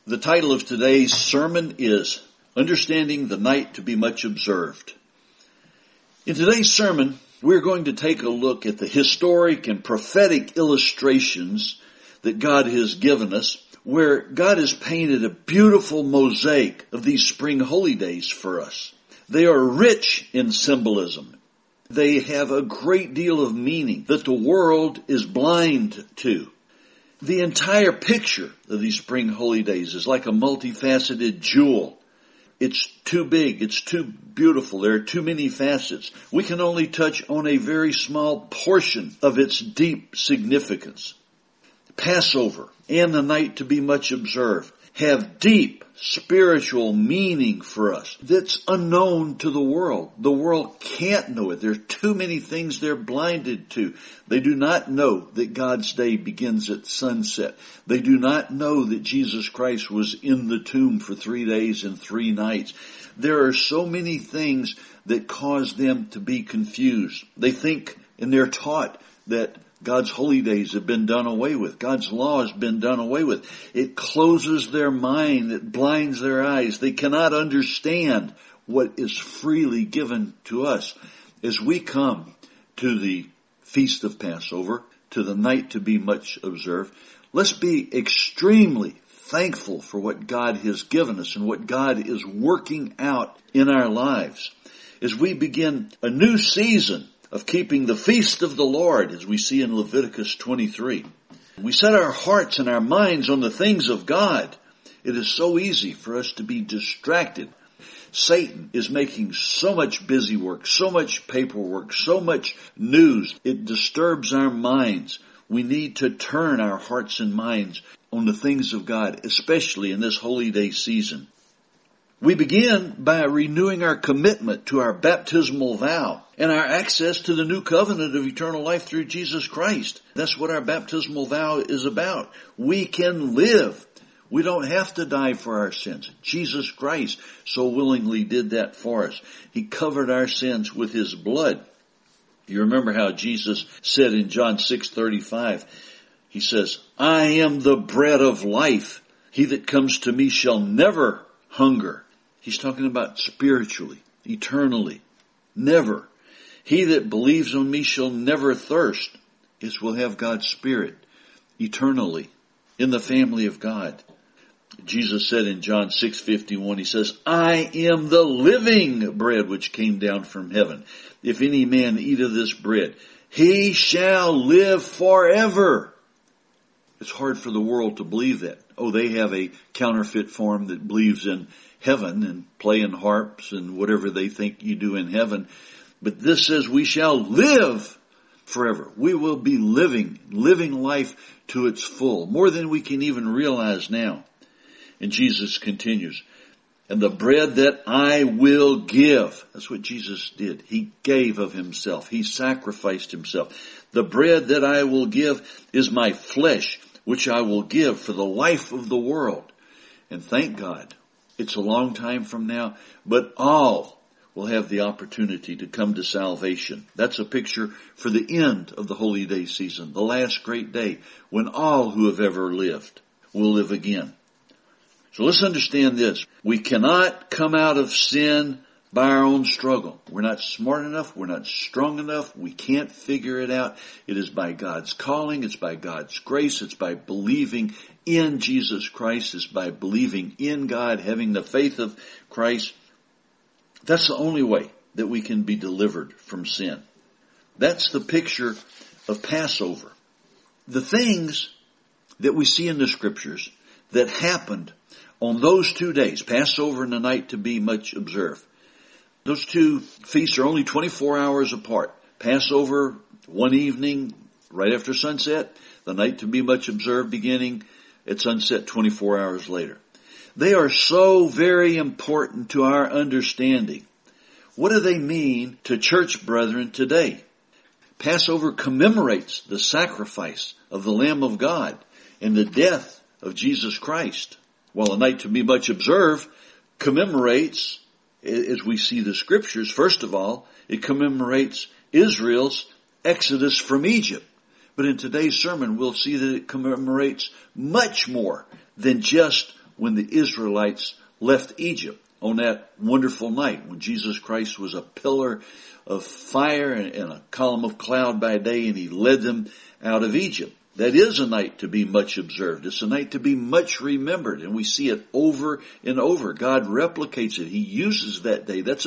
The title of today's sermon is Understanding the Night to be Much Observed. In today's sermon, we're going to take a look at the historic and prophetic illustrations that God has given us, where God has painted a beautiful mosaic of these spring holy days for us. They are rich in symbolism. They have a great deal of meaning that the world is blind to. The entire picture of these spring holy days is like a multifaceted jewel. It's too big. It's too beautiful. There are too many facets. We can only touch on a very small portion of its deep significance. Passover and the night to be much observed have deep spiritual meaning for us that's unknown to the world. The world can't know it. There are too many things they're blinded to. They do not know that God's day begins at sunset. They do not know that Jesus Christ was in the tomb for 3 days and 3 nights. There are so many things that cause them to be confused. They think and they're taught that God's holy days have been done away with. God's law has been done away with. It closes their mind. It blinds their eyes. They cannot understand what is freely given to us. As we come to the Feast of Passover, to the night to be much observed, let's be extremely thankful for what God has given us and what God is working out in our lives. As we begin a new season of keeping the feast of the Lord, as we see in Leviticus 23. We set our hearts and our minds on the things of God. It is so easy for us to be distracted. Satan is making so much busy work, so much paperwork, so much news. It disturbs our minds. We need to turn our hearts and minds on the things of God, especially in this holy day season. We begin by renewing our commitment to our baptismal vow and our access to the new covenant of eternal life through Jesus Christ. That's what our baptismal vow is about. We can live. We don't have to die for our sins. Jesus Christ so willingly did that for us. He covered our sins with His blood. You remember how Jesus said in John 6:35, He says, I am the bread of life. He that comes to me shall never hunger. He's talking about spiritually, eternally, never. He that believes on me shall never thirst. This will have God's Spirit eternally in the family of God. Jesus said in John 6:51, He says, I am the living bread which came down from heaven. If any man eat of this bread, he shall live forever. It's hard for the world to believe that. Oh, they have a counterfeit form that believes in heaven and playing harps and whatever they think you do in heaven. But this says we shall live forever. We will be living life to its full, more than we can even realize now. And Jesus continues, and the bread that I will give, that's what Jesus did. He gave of Himself. He sacrificed Himself. The bread that I will give is my flesh, which I will give for the life of the world. And thank God, it's a long time from now, but all will have the opportunity to come to salvation. That's a picture for the end of the holy day season, the last great day, when all who have ever lived will live again. So let's understand this. We cannot come out of sin by our own struggle. We're not smart enough. We're not strong enough. We can't figure it out. It is by God's calling. It's by God's grace. It's by believing in Jesus Christ. It's by believing in God, having the faith of Christ. That's the only way that we can be delivered from sin. That's the picture of Passover. The things that we see in the Scriptures that happened on those 2 days, Passover and the night to be much observed, those two feasts are only 24 hours apart. Passover, one evening, right after sunset. The night to be much observed beginning at sunset 24 hours later. They are so very important to our understanding. What do they mean to church brethren today? Passover commemorates the sacrifice of the Lamb of God and the death of Jesus Christ, while the night to be much observed commemorates, as we see the Scriptures, first of all, it commemorates Israel's exodus from Egypt. But in today's sermon, we'll see that it commemorates much more than just when the Israelites left Egypt on that wonderful night when Jesus Christ was a pillar of fire and a column of cloud by day, and he led them out of Egypt. That is a night to be much observed. It's a night to be much remembered, and we see it over and over. God replicates it. He uses that day. It's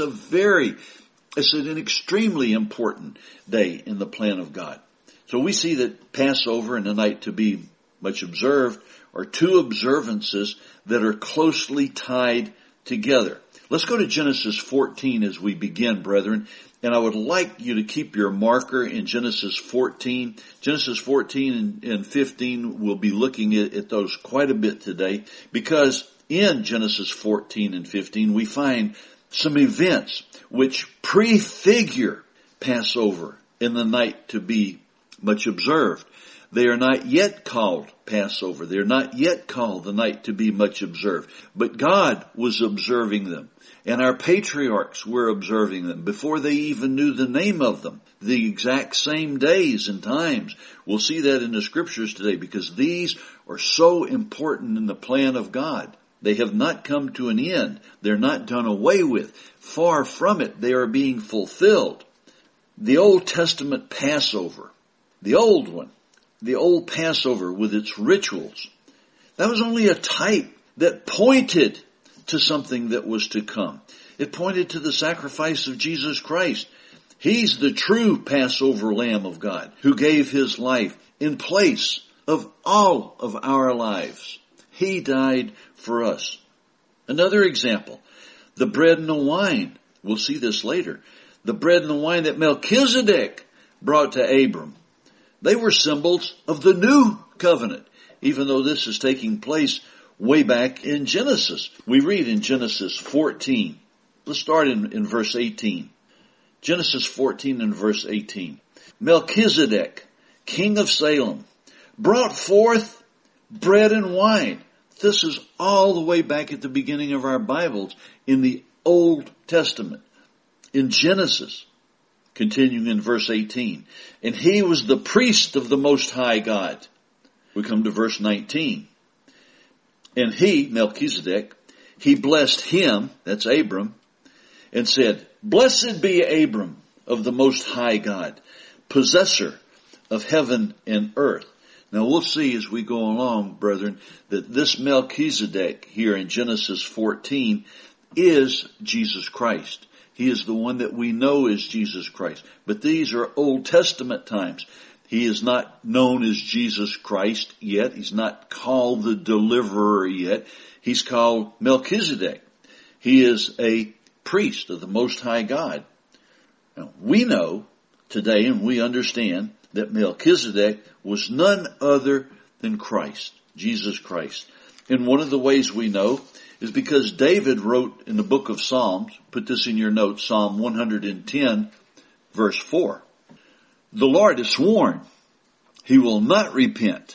an extremely important day in the plan of God. So we see that Passover and the night to be much observed are two observances that are closely tied together. Let's go to Genesis 14 as we begin, brethren. And I would like you to keep your marker in Genesis 14. Genesis 14 and 15, we'll be looking at those quite a bit today, because in Genesis 14 and 15 we find some events which prefigure Passover in the night to be much observed. They are not yet called Passover. They are not yet called the night to be much observed. But God was observing them. And our patriarchs were observing them before they even knew the name of them. The exact same days and times. We'll see that in the scriptures today, because these are so important in the plan of God. They have not come to an end. They're not done away with. Far from it, they are being fulfilled. The Old Testament Passover, the old one, the old Passover with its rituals, that was only a type that pointed to something that was to come. It pointed to the sacrifice of Jesus Christ. He's the true Passover Lamb of God who gave his life in place of all of our lives. He died for us. Another example, the bread and the wine. We'll see this later. The bread and the wine that Melchizedek brought to Abram. They were symbols of the new covenant, even though this is taking place way back in Genesis. We read in Genesis 14. Let's start in verse 18. Genesis 14 and verse 18. Melchizedek, king of Salem, brought forth bread and wine. This is all the way back at the beginning of our Bibles in the Old Testament. In Genesis, continuing in verse 18, and he was the priest of the Most High God. We come to verse 19. And he, Melchizedek, he blessed him, that's Abram, and said, Blessed be Abram of the Most High God, possessor of heaven and earth. Now we'll see as we go along, brethren, that this Melchizedek here in Genesis 14 is Jesus Christ. He is the one that we know as Jesus Christ. But these are Old Testament times. He is not known as Jesus Christ yet. He's not called the deliverer yet. He's called Melchizedek. He is a priest of the Most High God. Now, we know today and we understand that Melchizedek was none other than Christ, Jesus Christ. And one of the ways we know is because David wrote in the book of Psalms, put this in your notes, Psalm 110, verse 4. The Lord has sworn, he will not repent.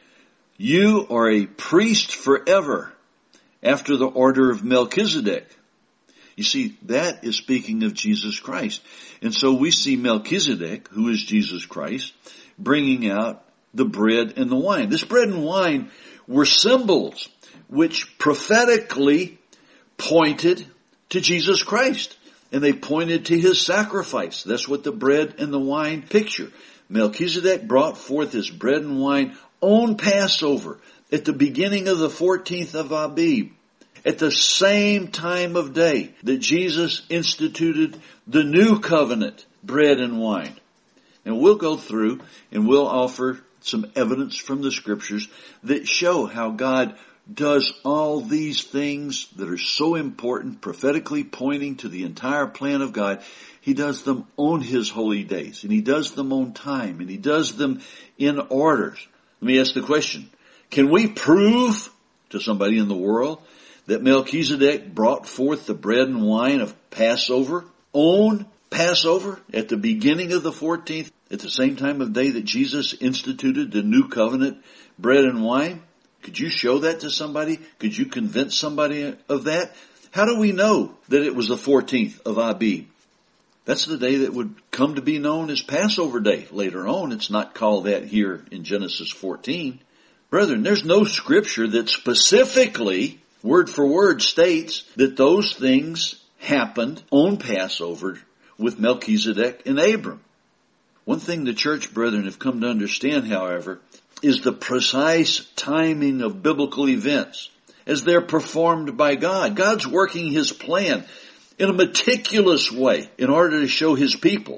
You are a priest forever, after the order of Melchizedek. You see, that is speaking of Jesus Christ. And so we see Melchizedek, who is Jesus Christ, bringing out the bread and the wine. This bread and wine were symbols which prophetically pointed to Jesus Christ. And they pointed to his sacrifice. That's what the bread and the wine picture. Melchizedek brought forth his bread and wine on Passover at the beginning of the 14th of Abib, at the same time of day that Jesus instituted the new covenant bread and wine. And we'll go through and we'll offer some evidence from the scriptures that show how God does all these things that are so important, prophetically pointing to the entire plan of God. He does them on his holy days, and he does them on time, and he does them in orders. Let me ask the question, can we prove to somebody in the world that Melchizedek brought forth the bread and wine of Passover on Passover at the beginning of the 14th, at the same time of day that Jesus instituted the new covenant bread and wine? Could you show that to somebody? Could you convince somebody of that? How do we know that it was the 14th of Abib? That's the day that would come to be known as Passover Day later on. It's not called that here in Genesis 14. Brethren, there's no scripture that specifically word for word states that those things happened on Passover with Melchizedek and Abram. One thing the church brethren have come to understand, however, is the precise timing of biblical events as they're performed by God. God's working His plan in a meticulous way in order to show His people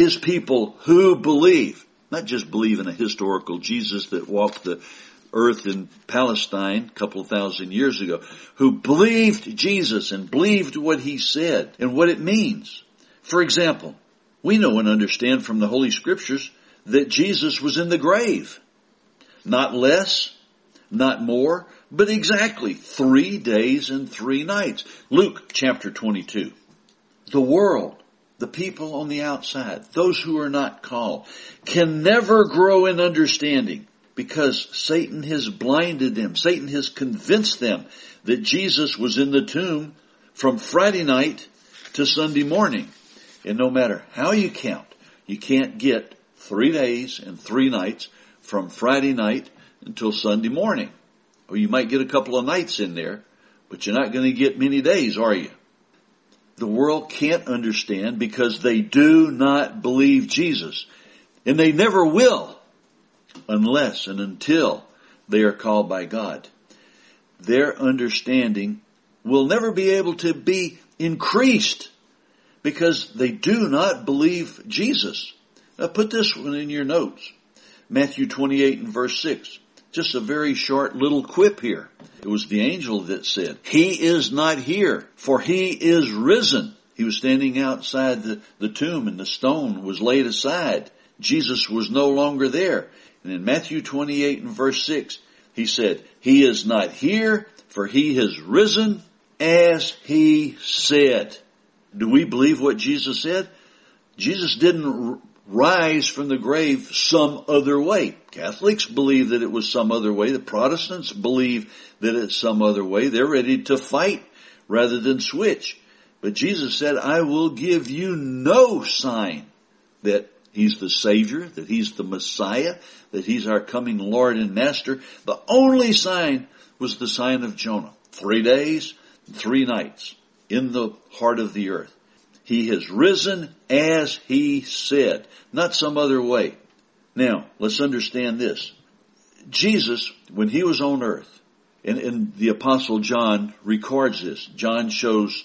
who believe, not just believe in a historical Jesus that walked the earth in Palestine a couple of thousand years ago, who believed Jesus and believed what He said and what it means. For example, we know and understand from the Holy Scriptures that Jesus was in the grave. Not less, not more, but exactly 3 days and 3 nights. Luke chapter 22. The world, the people on the outside, those who are not called, can never grow in understanding because Satan has blinded them. Satan has convinced them that Jesus was in the tomb from Friday night to Sunday morning. And no matter how you count, you can't get 3 days and 3 nights from Friday night until Sunday morning. Or you might get a couple of nights in there, but you're not going to get many days, are you? The world can't understand because they do not believe Jesus. And they never will unless and until they are called by God. Their understanding will never be able to be increased because they do not believe Jesus. Now put this one in your notes. Matthew 28 and verse 6. Just a very short little quip here. It was the angel that said, He is not here, for He is risen. He was standing outside the tomb and the stone was laid aside. Jesus was no longer there. And in Matthew 28 and verse 6, He said, He is not here, for He has risen as He said. Do we believe what Jesus said? Jesus didn't rise from the grave some other way. Catholics believe that it was some other way. The Protestants believe that it's some other way. They're ready to fight rather than switch. But Jesus said, I will give you no sign that He's the Savior, that He's the Messiah, that He's our coming Lord and Master. The only sign was the sign of Jonah. 3 days, 3 nights in the heart of the earth. He has risen as He said, not some other way. Now, let's understand this. Jesus, when He was on earth, and the Apostle John records this. John shows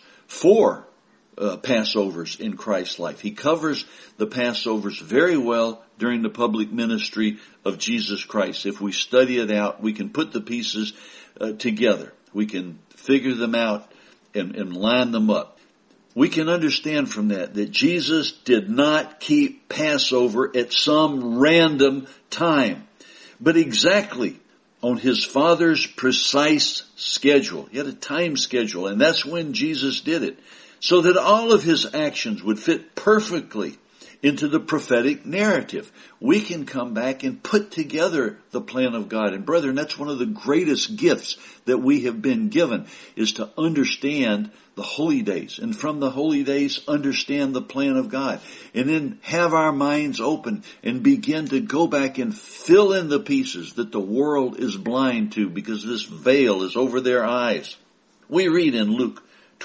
4 Passovers in Christ's life. He covers the Passovers very well during the public ministry of Jesus Christ. If we study it out, we can put the pieces together. We can figure them out and line them up. We can understand from that Jesus did not keep Passover at some random time, but exactly on His Father's precise schedule. He had a time schedule, and that's when Jesus did it, so that all of His actions would fit perfectly into the prophetic narrative. We can come back and put together the plan of God. And brethren, that's one of the greatest gifts that we have been given, is to understand the holy days. And from the holy days, understand the plan of God. And then have our minds open and begin to go back and fill in the pieces that the world is blind to because this veil is over their eyes. We read in Luke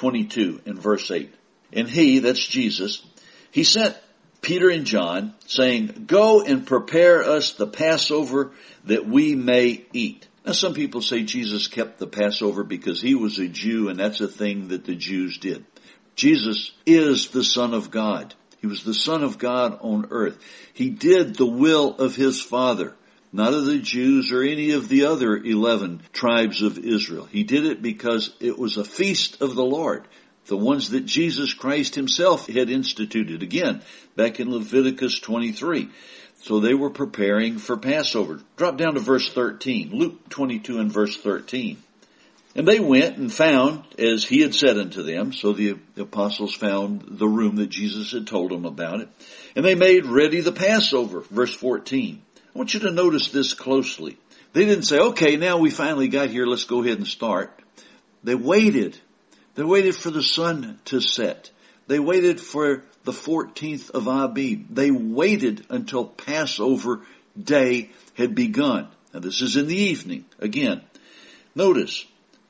22 and verse 8. And He, that's Jesus, He sent Peter and John, saying, Go and prepare us the Passover that we may eat. Now some people say Jesus kept the Passover because He was a Jew and that's a thing that the Jews did. Jesus is the Son of God. He was the Son of God on earth. He did the will of His Father, not of the Jews or any of the other 11 tribes of Israel. He did it because it was a feast of the Lord. The ones that Jesus Christ Himself had instituted. Again, back in Leviticus 23. So they were preparing for Passover. Drop down to verse 13. Luke 22 and verse 13. And they went and found as He had said unto them. So the apostles found the room that Jesus had told them about it. And they made ready the Passover. Verse 14. I want you to notice this closely. They didn't say, okay, now we finally got here. Let's go ahead and start. They waited. They waited for the sun to set. They waited for the 14th of Abib. They waited until Passover day had begun. Now this is in the evening. Again, notice,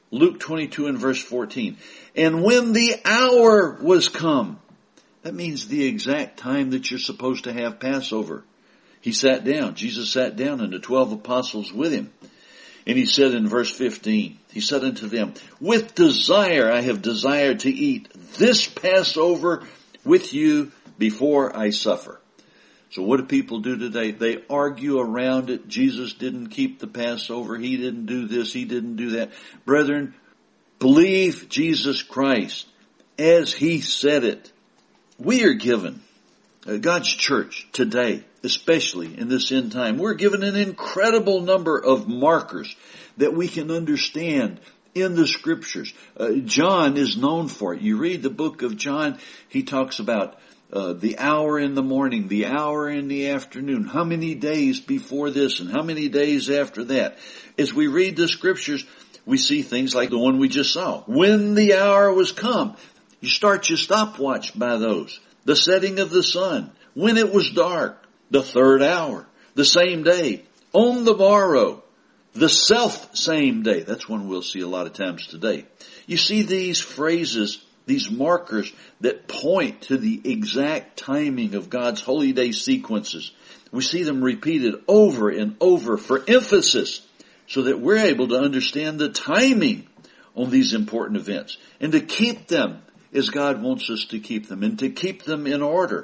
Luke 22 and verse 14. And when the hour was come, that means the exact time that you're supposed to have Passover. He sat down. Jesus sat down and the 12 apostles with him. And he said in verse 15, he said unto them, with desire I have desired to eat this Passover with you before I suffer. So what do people do today? They argue around it. Jesus didn't keep the Passover. He didn't do this. He didn't do that. Brethren, believe Jesus Christ as he said it. We are given, God's church today, especially in this end time, we're given an incredible number of markers that we can understand in the scriptures. John is known for it. You read the book of John, he talks about the hour in the morning, the hour in the afternoon, how many days before this and how many days after that. As we read the scriptures, we see things like the one we just saw. When the hour was come, you start your stopwatch by those. The setting of the sun, when it was dark, the third hour, the same day, on the morrow, the self same day. That's one we'll see a lot of times today. You see these phrases, these markers that point to the exact timing of God's holy day sequences. We see them repeated over and over for emphasis so that we're able to understand the timing on these important events and to keep them as God wants us to keep them and to keep them in order.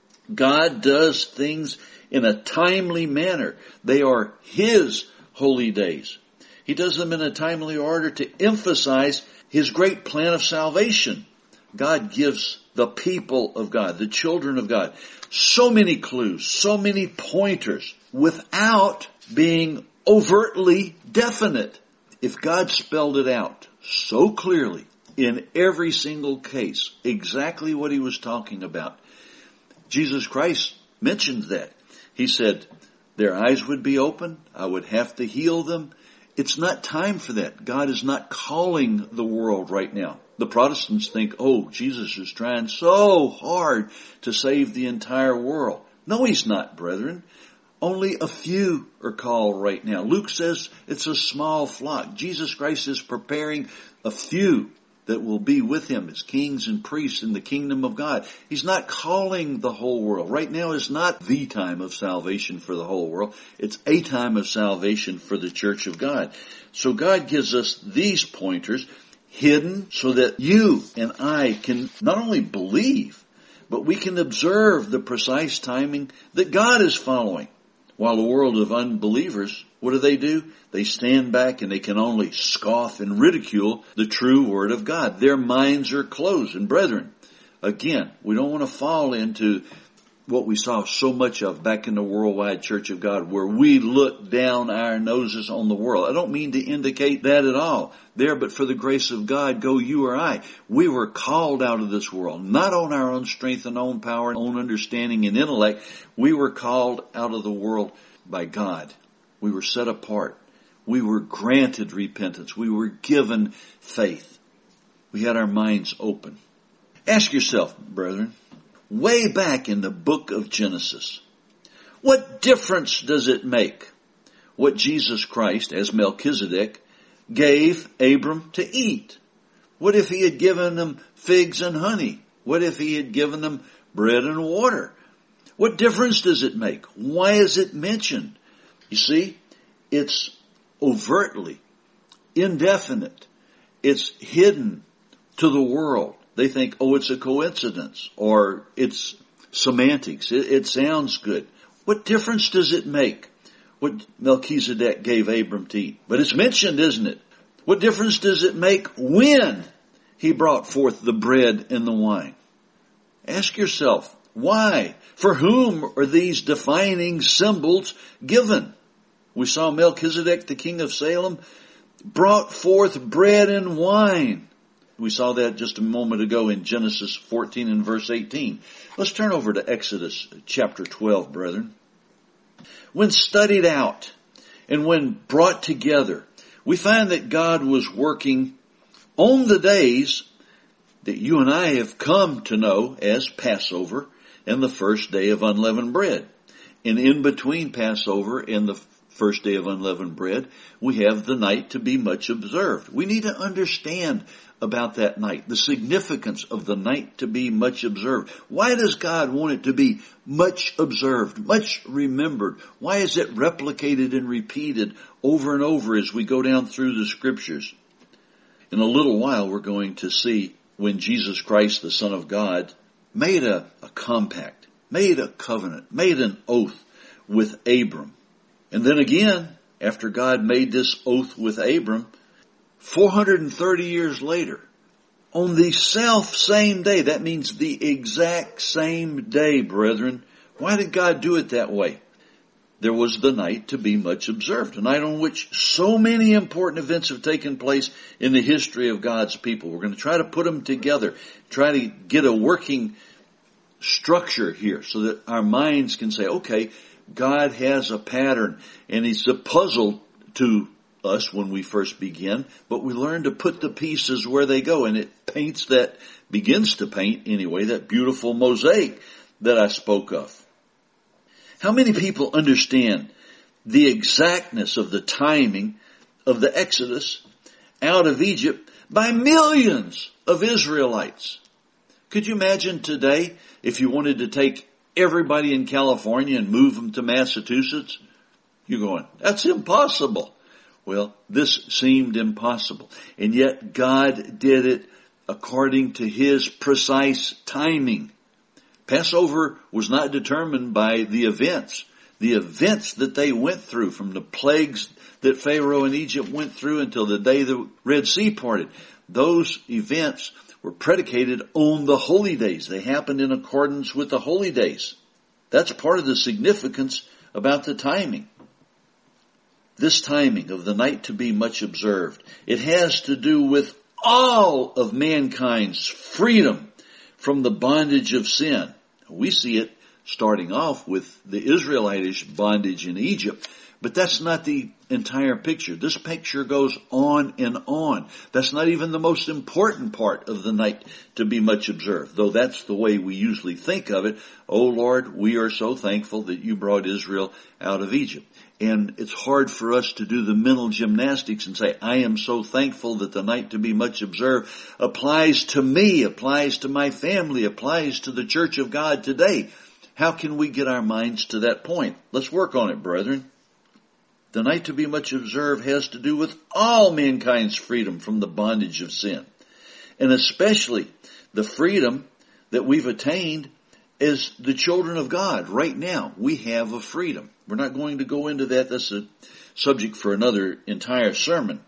God does things in a timely manner. They are His holy days. He does them in a timely order to emphasize His great plan of salvation. God gives the people of God, the children of God, so many clues, so many pointers without being overtly definite. If God spelled it out so clearly in every single case, exactly what He was talking about, Jesus Christ mentioned that. He said, their eyes would be open. I would have to heal them. It's not time for that. God is not calling the world right now. The Protestants think, oh, Jesus is trying so hard to save the entire world. No, He's not, brethren. Only a few are called right now. Luke says it's a small flock. Jesus Christ is preparing a few that will be with Him as kings and priests in the kingdom of God. He's not calling the whole world. Right now is not the time of salvation for the whole world. It's a time of salvation for the church of God. So God gives us these pointers hidden so that you and I can not only believe, but we can observe the precise timing that God is following. While the world of unbelievers, what do? They stand back and they can only scoff and ridicule the true Word of God. Their minds are closed. And brethren, again, we don't want to fall into what we saw so much of back in the worldwide Church of God, where we look down our noses on the world. I don't mean to indicate that at all. There, but for the grace of God, go you or I. We were called out of this world, not on our own strength and own power and own understanding and intellect. We were called out of the world by God. We were set apart. We were granted repentance. We were given faith. We had our minds open. Ask yourself, brethren, way back in the book of Genesis, what difference does it make what Jesus Christ, as Melchizedek, gave Abram to eat? What if He had given them figs and honey? What if He had given them bread and water? What difference does it make? Why is it mentioned? You see, it's overtly indefinite. It's hidden to the world. They think, oh, it's a coincidence, or it's semantics. It sounds good. What difference does it make what Melchizedek gave Abram to eat? But it's mentioned, isn't it? What difference does it make when he brought forth the bread and the wine? Ask yourself, why? For whom are these defining symbols given? We saw Melchizedek, the king of Salem, brought forth bread and wine. We saw that just a moment ago in Genesis 14 and verse 18. Let's turn over to Exodus chapter 12, brethren. When studied out and when brought together, we find that God was working on the days that you and I have come to know as Passover and the first day of unleavened bread. And in between Passover and the first day of unleavened bread, we have the night to be much observed. We need to understand about that night, the significance of the night to be much observed. Why does God want it to be much observed, much remembered? Why is it replicated and repeated over and over as we go down through the scriptures? In a little while, we're going to see when Jesus Christ, the Son of God, made a compact, made a covenant, made an oath with Abram. And then again, after God made this oath with Abram, 430 years later, on the same day, that means the exact same day, brethren. Why did God do it that way? There was the night to be much observed, a night on which so many important events have taken place in the history of God's people. We're going to try to put them together, try to get a working structure here so that our minds can say, okay, God has a pattern, and it's a puzzle to us when we first begin, but we learn to put the pieces where they go, and it begins to paint anyway, that beautiful mosaic that I spoke of. How many people understand the exactness of the timing of the Exodus out of Egypt by millions of Israelites? Could you imagine today if you wanted to take everybody in California and move them to Massachusetts? You're going, that's impossible. Well, this seemed impossible. And yet God did it according to His precise timing. Passover was not determined by the events that they went through, from the plagues that Pharaoh in Egypt went through until the day the Red Sea parted. Those events were predicated on the holy days. They happened in accordance with the holy days. That's part of the significance about the timing. This timing of the night to be much observed, it has to do with all of mankind's freedom from the bondage of sin. We see it starting off with the Israelitish bondage in Egypt, but that's not the entire picture. This picture goes on and on. That's not even the most important part of the night to be much observed, though that's the way we usually think of it. Oh Lord, we are so thankful that you brought Israel out of Egypt. And it's hard for us to do the mental gymnastics and say, I am so thankful that the night to be much observed applies to me, applies to my family, applies to the church of God today. How can we get our minds to that point? Let's work on it, brethren. The night to be much observed has to do with all mankind's freedom from the bondage of sin. And especially the freedom that we've attained as the children of God. Right now, we have a freedom. We're not going to go into that. That's a subject for another entire sermon.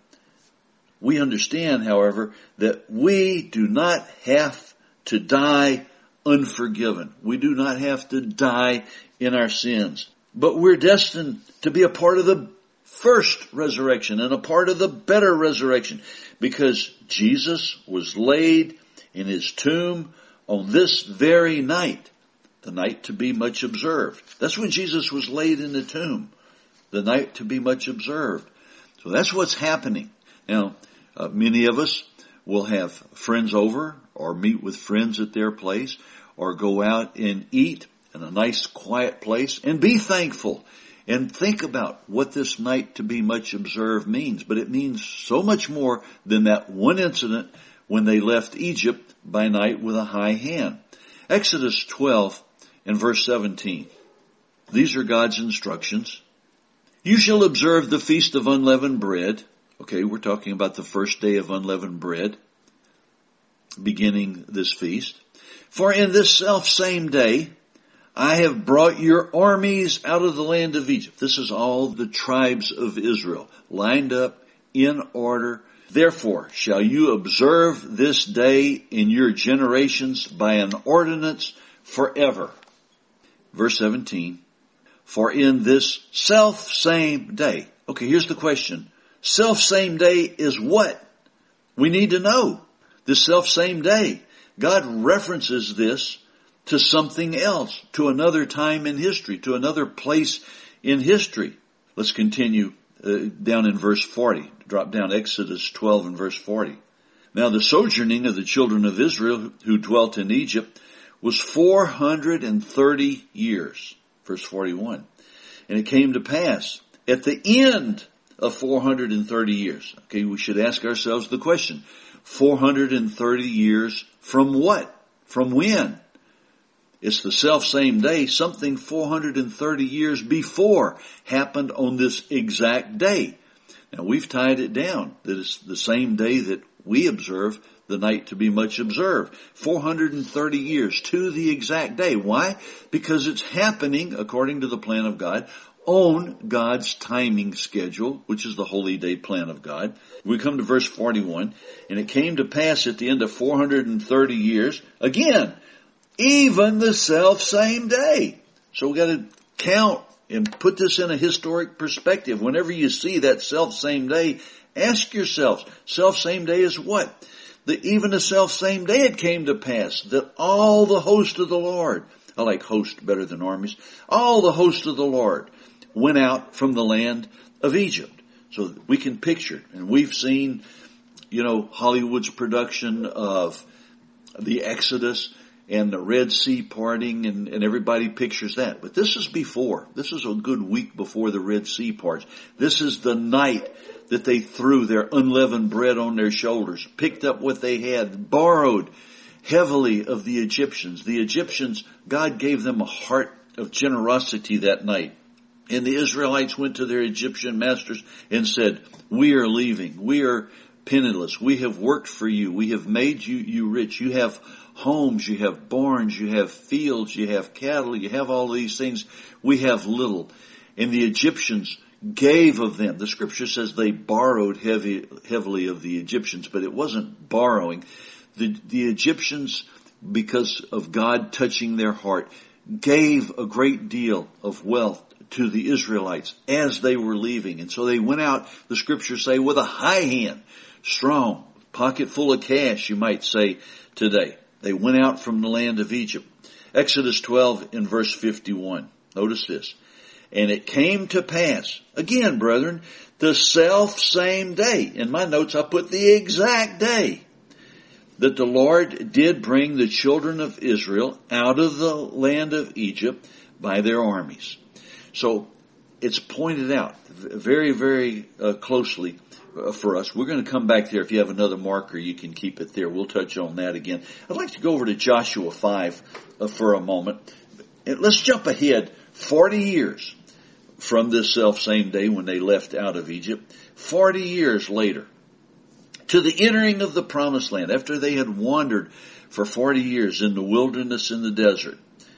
We understand, however, that we do not have to die unforgiven. We do not have to die in our sins. But we're destined to be a part of the first resurrection and a part of the better resurrection, because Jesus was laid in His tomb on this very night, the night to be much observed. That's when Jesus was laid in the tomb, the night to be much observed. So that's what's happening. Now, many of us will have friends over or meet with friends at their place or go out and eat in a nice quiet place and be thankful and think about what this night to be much observed means. But it means so much more than that one incident when they left Egypt by night with a high hand. Exodus 12 and verse 17. These are God's instructions. You shall observe the feast of unleavened bread. Okay, we're talking about the first day of unleavened bread, beginning this feast. For in this self-same day, I have brought your armies out of the land of Egypt. This is all the tribes of Israel lined up in order. Therefore, shall you observe this day in your generations by an ordinance forever. Verse 17, for in this self-same day. Okay, here's the question. Self-same day is what? We need to know. This self-same day. God references this to something else, to another time in history, to another place in history. Let's continue down in verse 40. Drop down Exodus 12 and verse 40. Now the sojourning of the children of Israel who dwelt in Egypt was 430 years. Verse 41. And it came to pass, at the end of 430 years. Okay, we should ask ourselves the question, 430 years from what? From when? It's the self-same day. Something 430 years before happened on this exact day. Now we've tied it down that it's the same day that we observe the night to be much observed. 430 years to the exact day. Why? Because it's happening according to the plan of God on God's timing schedule, which is the holy day plan of God. We come to verse 41, and it came to pass at the end of 430 years, again, even the self-same day. So we got to count and put this in a historic perspective. Whenever you see that self-same day, ask yourselves, self-same day is what? Even the self-same day it came to pass that all the host of the Lord, I like host better than armies, all the host of the Lord went out from the land of Egypt. So we can picture, and we've seen, Hollywood's production of the Exodus and the Red Sea parting, and everybody pictures that. But this is before. This is a good week before the Red Sea parts. This is the night that they threw their unleavened bread on their shoulders, picked up what they had, borrowed heavily of the Egyptians. The Egyptians, God gave them a heart of generosity that night. And the Israelites went to their Egyptian masters and said, we are leaving. We are penniless. We have worked for you. We have made you rich. You have homes. You have barns. You have fields. You have cattle. You have all these things. We have little. And the Egyptians gave of them. The scripture says they borrowed heavily of the Egyptians, but it wasn't borrowing. The Egyptians, because of God touching their heart, gave a great deal of wealth to the Israelites as they were leaving. And so they went out, the scriptures say, with a high hand, strong, pocket full of cash, you might say today. They went out from the land of Egypt. Exodus 12 in verse 51. Notice this. And it came to pass, again, brethren, the self-same day. In my notes, I put the exact day that the Lord did bring the children of Israel out of the land of Egypt by their armies. So it's pointed out very, very closely for us. We're going to come back there. If you have another marker, you can keep it there. We'll touch on that again. I'd like to go over to Joshua 5 for a moment. And let's jump ahead 40 years from this self-same day when they left out of Egypt. 40 years later, to the entering of the promised land, after they had wandered for 40 years in the wilderness in the desert.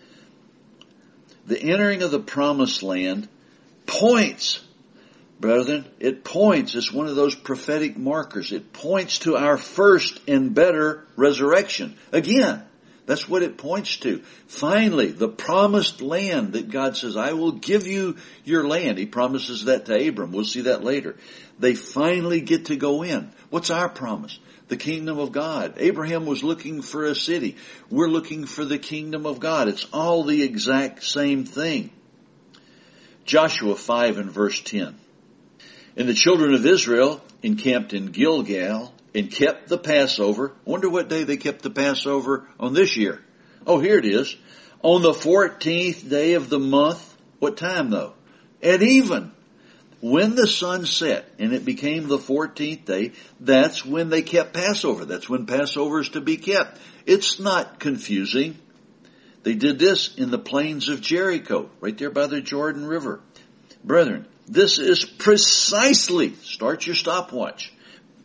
The entering of the promised land points, brethren, it's one of those prophetic markers. It points to our first and better resurrection. Again, that's what it points to. Finally, the promised land that God says, I will give you your land. He promises that to Abram. We'll see that later. They finally get to go in. What's our promise? The kingdom of God. Abraham was looking for a city. We're looking for the kingdom of God. It's all the exact same thing. Joshua 5 and verse 10. And the children of Israel encamped in Gilgal and kept the Passover. I wonder what day they kept the Passover on this year. Oh, here it is. On the 14th day of the month. What time though? At even. When the sun set and it became the 14th day, that's when they kept Passover. That's when Passover is to be kept. It's not confusing. They did this in the plains of Jericho, right there by the Jordan River. Brethren, this is precisely, start your stopwatch,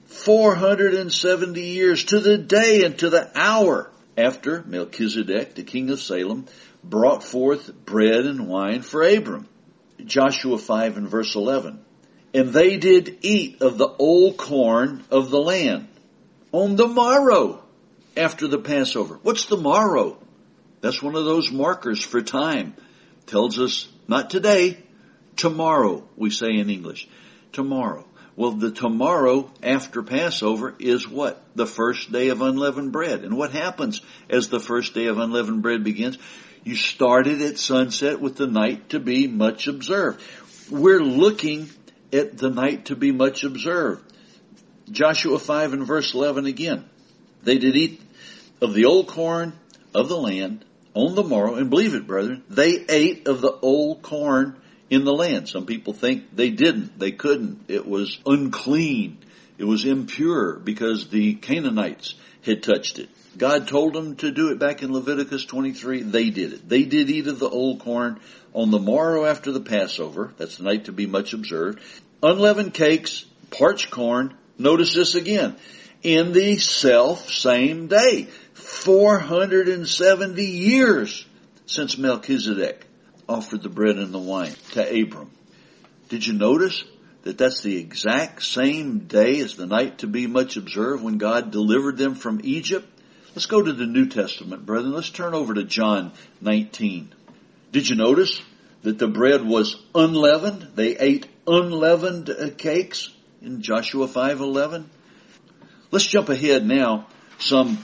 470 years to the day and to the hour after Melchizedek, the king of Salem, brought forth bread and wine for Abram. Joshua 5 and verse 11. And they did eat of the old corn of the land on the morrow after the Passover. What's the morrow? That's one of those markers for time. Tells us not today, tomorrow, we say in English. Tomorrow. Well, the tomorrow after Passover is what? The first day of unleavened bread. And what happens as the first day of unleavened bread begins? You started at sunset with the night to be much observed. We're looking at the night to be much observed. Joshua 5 and verse 11 again. They did eat of the old corn of the land on the morrow. And believe it, brethren, they ate of the old corn in the land. Some people think they didn't. They couldn't. It was unclean. It was impure because the Canaanites had touched it. God told them to do it back in Leviticus 23. They did it. They did eat of the old corn on the morrow after the Passover. That's the night to be much observed. Unleavened cakes, parched corn. Notice this again. In the same day. 470 years since Melchizedek offered the bread and the wine to Abram. Did you notice that that's the exact same day as the night to be much observed when God delivered them from Egypt? Let's go to the New Testament, brethren. Let's turn over to John 19. Did you notice that the bread was unleavened? They ate unleavened cakes in Joshua 5:11. Let's jump ahead now some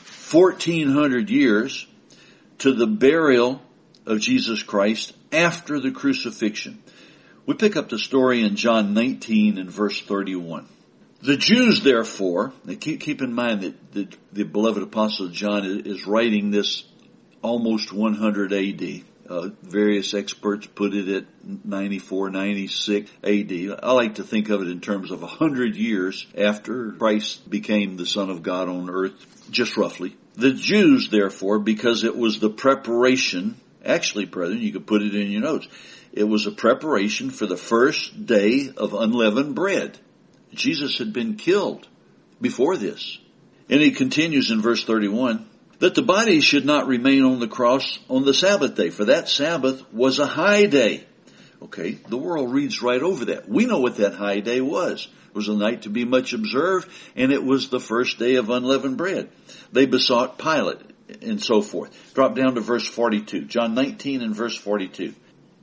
1,400 years to the burial of Jesus Christ after the crucifixion. We pick up the story in John 19 and verse 31. The Jews, therefore, keep in mind that the beloved apostle John is writing this almost 100 AD. Various experts put it at 94, 96 AD. I like to think of it in terms of 100 years after Christ became the Son of God on earth, just roughly. The Jews, therefore, because it was the preparation, actually, brethren, you could put it in your notes, it was a preparation for the first day of unleavened bread. Jesus had been killed before this. And he continues in verse 31, that the body should not remain on the cross on the Sabbath day, for that Sabbath was a high day. Okay, the world reads right over that. We know what that high day was. It was a night to be much observed, and it was the first day of unleavened bread. They besought Pilate, and so forth. Drop down to verse 42. John 19 and verse 42.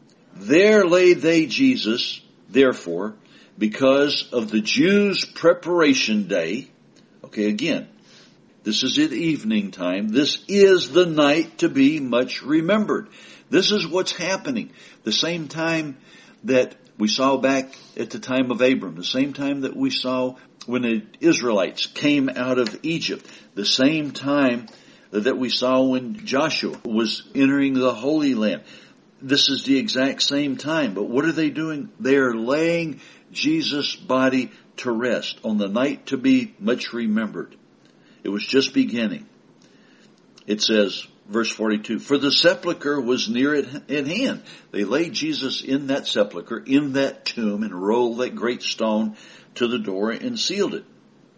There laid they Jesus, therefore, because of the Jews' preparation day. Okay, again, this is at evening time. This is the night to be much remembered. This is what's happening. The same time that we saw back at the time of Abram, the same time that we saw when the Israelites came out of Egypt, the same time that we saw when Joshua was entering the Holy Land. This is the exact same time. But what are they doing? They are laying Jesus' body to rest on the night to be much remembered. It was just beginning. It says, verse 42, for the sepulchre was near at hand. They laid Jesus in that sepulchre, in that tomb, and rolled that great stone to the door and sealed it.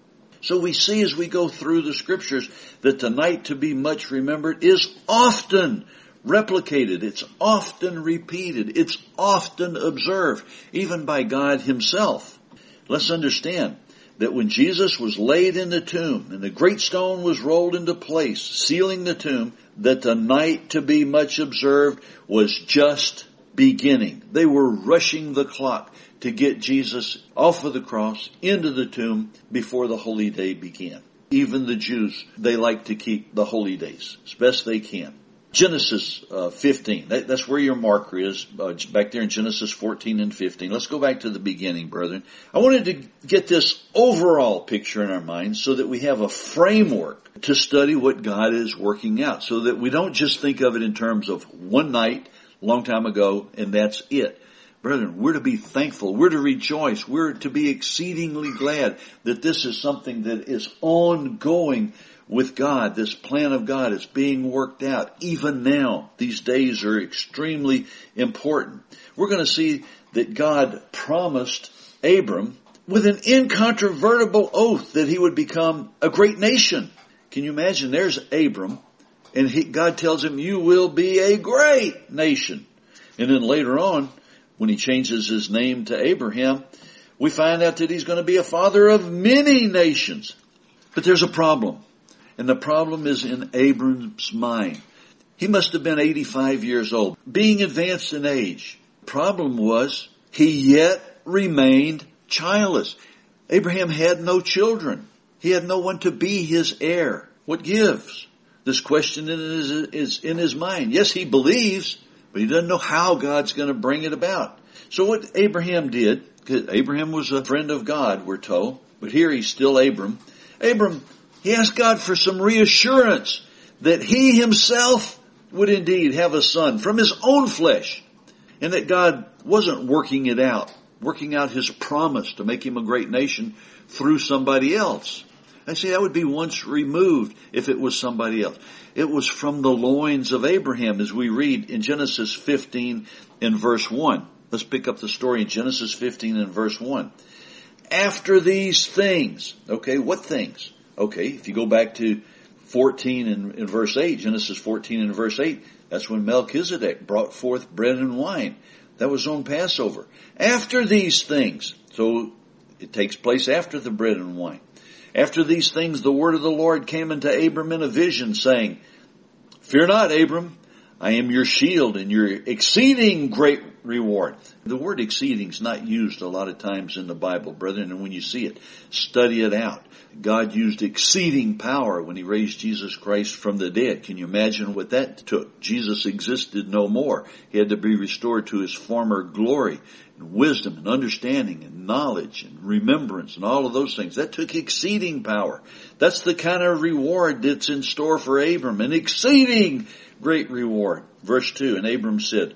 So we see as we go through the scriptures that the night to be much remembered is often replicated. It's often repeated. It's often observed, even by God himself. Let's understand that when Jesus was laid in the tomb and the great stone was rolled into place, sealing the tomb, that the night to be much observed was just beginning. They were rushing the clock to get Jesus off of the cross into the tomb before the holy day began. Even the Jews, they like to keep the holy days as best they can. Genesis 15, that's where your marker is, back there in Genesis 14 and 15. Let's go back to the beginning, brethren. I wanted to get this overall picture in our minds so that we have a framework to study what God is working out, so that we don't just think of it in terms of one night, long time ago, and that's it. Brethren, we're to be thankful. We're to rejoice. We're to be exceedingly glad that this is something that is ongoing with God. This plan of God is being worked out. Even now, these days are extremely important. We're going to see that God promised Abram with an incontrovertible oath that he would become a great nation. Can you imagine? There's Abram, and God tells him, you will be a great nation. And then later on, when he changes his name to Abraham, we find out that he's going to be a father of many nations. But there's a problem. And the problem is in Abram's mind. He must have been 85 years old, being advanced in age. The problem was he yet remained childless. Abraham had no children. He had no one to be his heir. What gives? This question is in his mind. Yes, he believes, but he doesn't know how God's going to bring it about. So what Abraham did, because Abraham was a friend of God, we're told, but here he's still Abram. He asked God for some reassurance that he himself would indeed have a son from his own flesh. and that God wasn't working out His promise to make him a great nation through somebody else. I say that would be once removed if it was somebody else. It was from the loins of Abraham, as we read in Genesis 15 and verse 1. Let's pick up the story in Genesis 15 and verse 1. After these things, okay, what things? Okay, if you go back to 14 and verse 8, Genesis 14 and verse 8, that's when Melchizedek brought forth bread and wine. That was on Passover. After these things, so it takes place after the bread and wine. After these things, the word of the Lord came unto Abram in a vision, saying, Fear not, Abram, I am your shield and your exceeding great reward. The word exceeding is not used a lot of times in the Bible, brethren, and when you see it, study it out. God used exceeding power when He raised Jesus Christ from the dead. Can you imagine what that took? Jesus existed no more. He had to be restored to His former glory and wisdom and understanding and knowledge and remembrance and all of those things. That took exceeding power. That's the kind of reward that's in store for Abram, an exceeding great reward. Verse 2, and Abram said,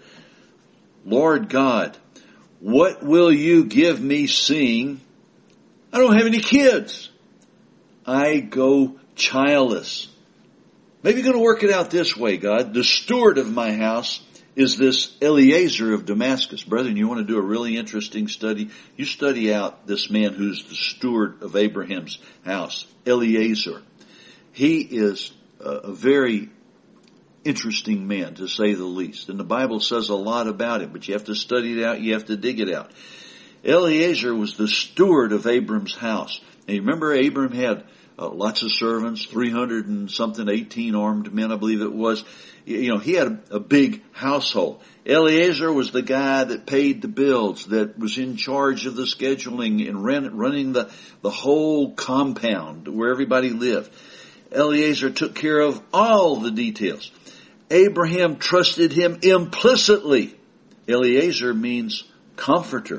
Lord God, what will you give me, seeing I don't have any kids? I go childless. Maybe you're going to work it out this way, God. The steward of my house is this Eliezer of Damascus. Brethren, you want to do a really interesting study? You study out this man who's the steward of Abraham's house, Eliezer. He is a very interesting man, to say the least. And the Bible says a lot about him, but you have to study it out, you have to dig it out. Eliezer was the steward of Abram's house. And you remember Abram had lots of servants, 300 and something, 18 armed men, I believe it was. You know, he had a big household. Eliezer was the guy that paid the bills, that was in charge of the scheduling and running the whole compound where everybody lived. Eliezer took care of all the details. Abraham trusted him implicitly. Eliezer means comforter.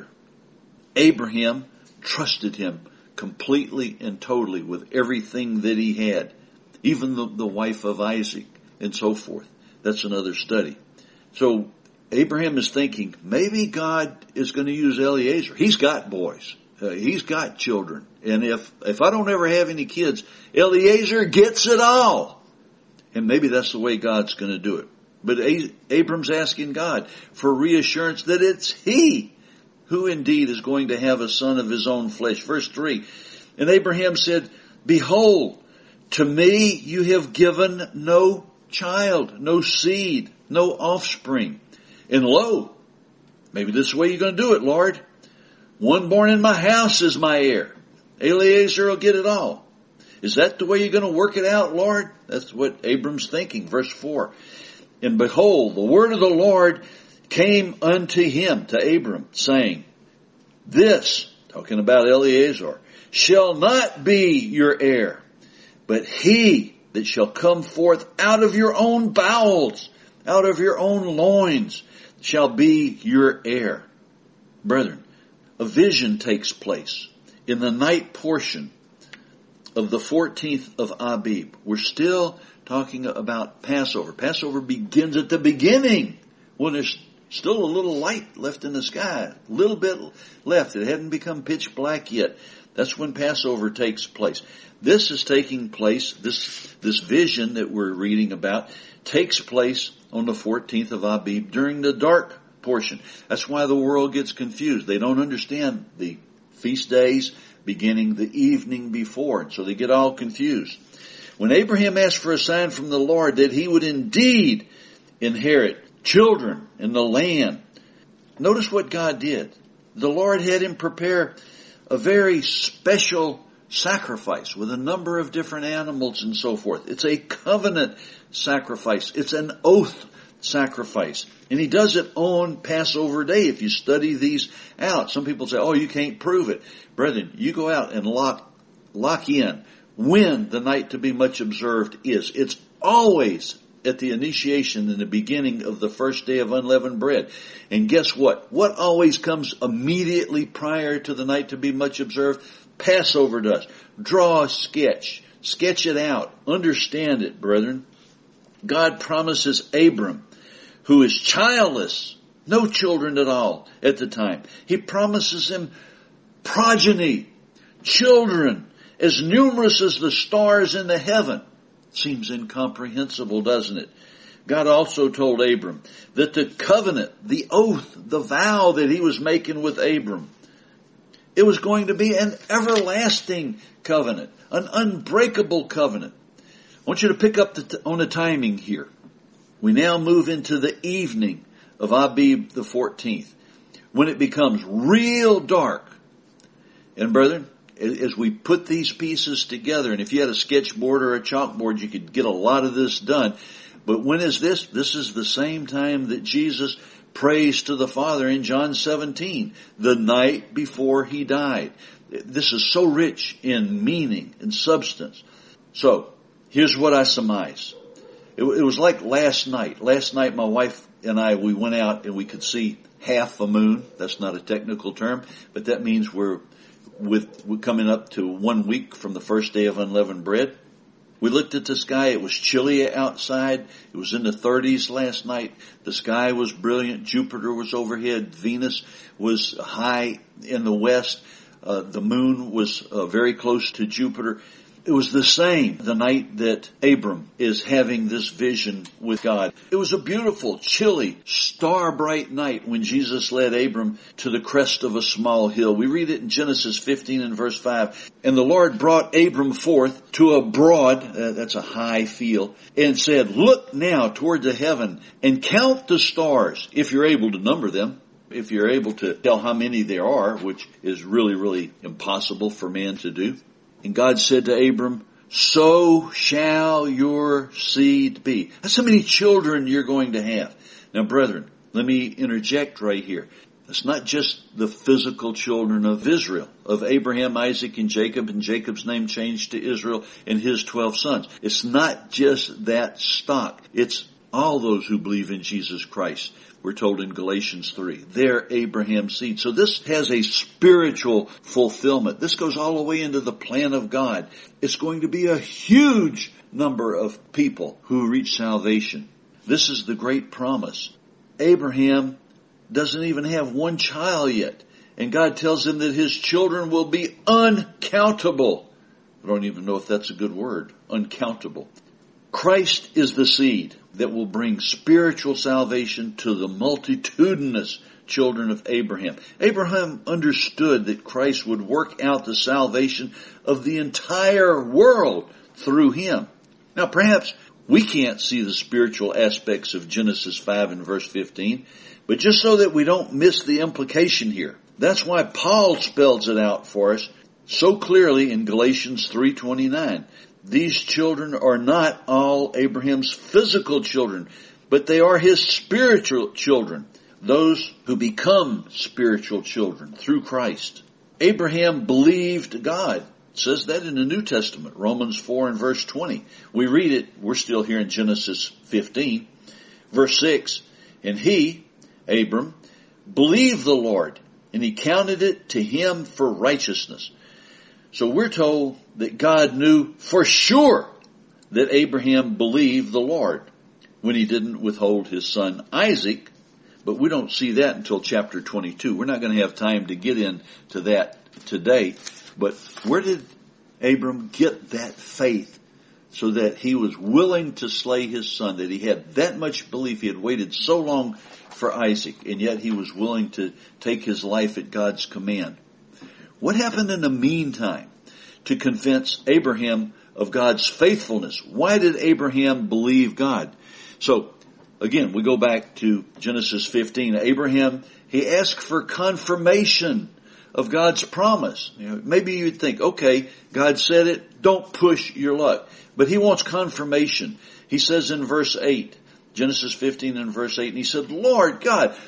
Abraham trusted him completely and totally with everything that he had, even the wife of Isaac and so forth. That's another study. So Abraham is thinking, maybe God is going to use Eliezer. He's got boys. He's got children. And if I don't ever have any kids, Eliezer gets it all. And maybe that's the way God's going to do it. But Abram's asking God for reassurance that it's he who indeed is going to have a son of his own flesh. Verse 3, and Abraham said, Behold, to me you have given no child, no seed, no offspring. And lo, maybe this is the way you're going to do it, Lord. One born in my house is my heir. Eliezer will get it all. Is that the way you're going to work it out, Lord? That's what Abram's thinking. Verse 4, and behold, the word of the Lord came unto him, to Abram, saying, This, talking about Eliezer, shall not be your heir, but he that shall come forth out of your own bowels, out of your own loins, shall be your heir. Brethren, a vision takes place in the night portion of the 14th of Abib. We're still talking about Passover. Passover begins at the beginning when there's still a little light left in the sky. A little bit left. It hadn't become pitch black yet. That's when Passover takes place. This is taking place, this vision that we're reading about takes place on the 14th of Abib during the dark portion. That's why the world gets confused. They don't understand the feast days beginning the evening before, and so they get all confused. When Abraham asked for a sign from the Lord that he would indeed inherit children in the land, notice what God did. The Lord had him prepare a very special sacrifice with a number of different animals and so forth. It's a covenant sacrifice. It's an oath sacrifice. And he does it on Passover Day. If you study these out, some people say, oh, you can't prove it. Brethren, you go out and lock in when the night to be much observed is. It's always at the initiation in the beginning of the first day of unleavened bread. And guess what? What always comes immediately prior to the night to be much observed? Passover does. Draw a sketch. Sketch it out. Understand it, brethren. God promises Abram, who is childless, No children at all at the time. He promises him progeny, children, as numerous as the stars in the heaven. Seems incomprehensible, doesn't it? God also told Abram that the covenant, the oath, the vow that he was making with Abram, it was going to be an everlasting covenant, an unbreakable covenant. I want you to pick up on the timing here. We now move into the evening of Abib the 14th, when it becomes real dark. And brethren, as we put these pieces together, and if you had a sketchboard or a chalkboard, you could get a lot of this done. But when is this? This is the same time that Jesus prays to the Father in John 17, the night before he died. This is so rich in meaning and substance. So, here's what I surmise. It was like last night. Last night my wife and I, we went out and we could see half a moon. That's not a technical term, but that means we're coming up to 1 week from the first day of unleavened bread. We looked at the sky. It was chilly outside. It was in the 30s last night. The sky was brilliant. Jupiter was overhead. Venus was high in the west. The moon was very close to Jupiter. It was the same the night that Abram is having this vision with God. It was a beautiful, chilly, star-bright night when Jesus led Abram to the crest of a small hill. We read it in Genesis 15 and verse 5. And the Lord brought Abram forth to a broad, that's a high field, and said, look now toward the heaven and count the stars, if you're able to number them. If you're able to tell how many there are, which is really, really impossible for man to do. And God said to Abram, so shall your seed be. That's how many children you're going to have. Now, brethren, let me interject right here. It's not just the physical children of Israel, of Abraham, Isaac, and Jacob's name changed to Israel and his 12 sons. It's not just that stock. It's all those who believe in Jesus Christ. We're told in Galatians 3. They're Abraham's seed. So this has a spiritual fulfillment. This goes all the way into the plan of God. It's going to be a huge number of people who reach salvation. This is the great promise. Abraham doesn't even have one child yet. And God tells him that his children will be uncountable. I don't even know if that's a good word. Uncountable. Christ is the seed that will bring spiritual salvation to the multitudinous children of Abraham. Abraham understood that Christ would work out the salvation of the entire world through him. Now, perhaps we can't see the spiritual aspects of Genesis 5 and verse 15, but just so that we don't miss the implication here. That's why Paul spells it out for us so clearly in Galatians 3:29. These children are not all Abraham's physical children, but they are his spiritual children, those who become spiritual children through Christ. Abraham believed God. It says that in the New Testament, Romans 4 and verse 20. We read it, we're still here in Genesis 15, verse 6. And he, Abram, believed the Lord, and he counted it to him for righteousness. So we're told that God knew for sure that Abraham believed the Lord when he didn't withhold his son Isaac, but we don't see that until chapter 22. We're not going to have time to get into that today, but where did Abram get that faith so that he was willing to slay his son, that he had that much belief? He had waited so long for Isaac, and yet he was willing to take his life at God's command. What happened in the meantime to convince Abraham of God's faithfulness? Why did Abraham believe God? So, again, we go back to Genesis 15. Abraham, he asked for confirmation of God's promise. Maybe you'd think, okay, God said it, don't push your luck. But he wants confirmation. He says in verse 8, Genesis 15 and verse 8, and he said, Lord God,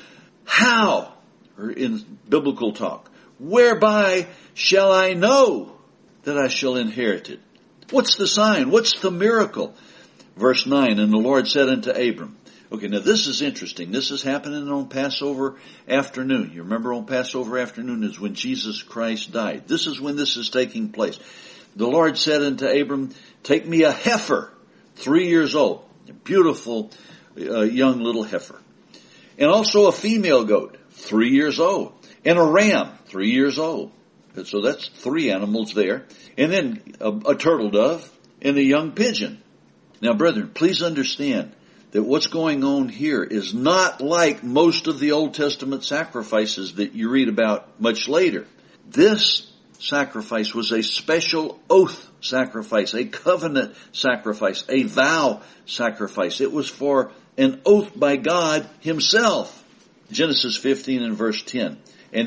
how, or in biblical talk, whereby shall I know that I shall inherit it? What's the sign? What's the miracle? Verse 9, and the Lord said unto Abram. Okay, now this is interesting. This is happening on Passover afternoon. You remember on Passover afternoon is when Jesus Christ died. This is when this is taking place. The Lord said unto Abram, take me a heifer, 3 years old, a beautiful young little heifer. And also a female goat, 3 years old. And a ram, 3 years old. So that's 3 animals there. And then a turtle dove and a young pigeon. Now, brethren, please understand that what's going on here is not like most of the Old Testament sacrifices that you read about much later. This sacrifice was a special oath sacrifice, a covenant sacrifice, a vow sacrifice. It was for an oath by God himself. Genesis 15 and verse 10. And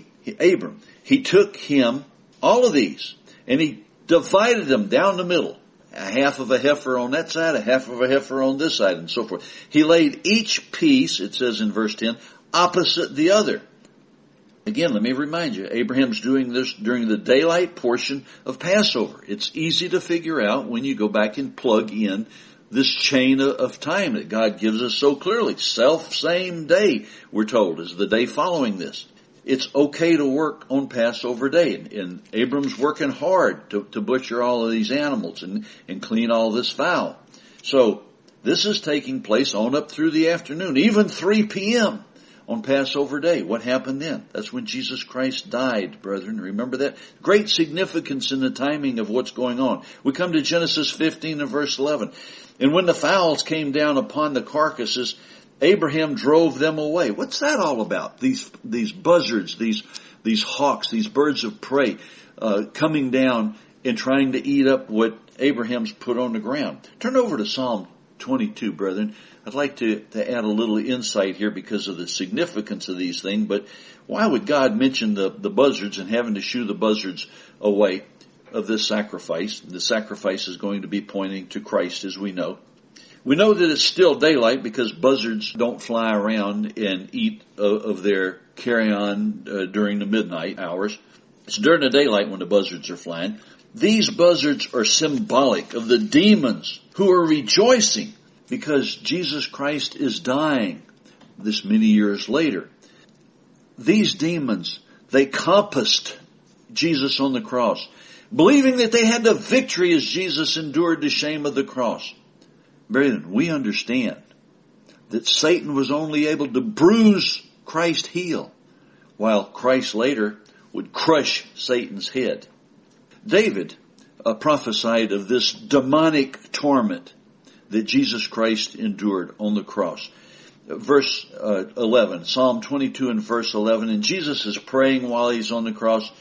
Abram, he took him, all of these, and he divided them down the middle. A half of a heifer on that side, a half of a heifer on this side, and so forth. He laid each piece, it says in verse 10, opposite the other. Again, let me remind you, Abraham's doing this during the daylight portion of Passover. It's easy to figure out when you go back and plug in this chain of time that God gives us so clearly. Same day, we're told, is the day following this. It's okay to work on Passover day. And Abram's working hard to butcher all of these animals and clean all this fowl. So this is taking place on up through the afternoon, even 3 p.m. on Passover day. What happened then? That's when Jesus Christ died, brethren. Remember that? Great significance in the timing of what's going on. We come to Genesis 15 and verse 11. And when the fowls came down upon the carcasses, Abraham drove them away. What's that all about? These buzzards, these hawks, these birds of prey, coming down and trying to eat up what Abraham's put on the ground. Turn over to Psalm 22, brethren. I'd like to add a little insight here because of the significance of these things, but why would God mention the buzzards and having to shoo the buzzards away of this sacrifice? The sacrifice is going to be pointing to Christ, as we know. We know that it's still daylight because buzzards don't fly around and eat of their carrion during the midnight hours. It's during the daylight when the buzzards are flying. These buzzards are symbolic of the demons who are rejoicing because Jesus Christ is dying this many years later. These demons, they compassed Jesus on the cross, believing that they had the victory as Jesus endured the shame of the cross. Brethren, we understand that Satan was only able to bruise Christ's heel, while Christ later would crush Satan's head. David prophesied of this demonic torment that Jesus Christ endured on the cross. Verse 11, Psalm 22 and verse 11, and Jesus is praying while he's on the cross,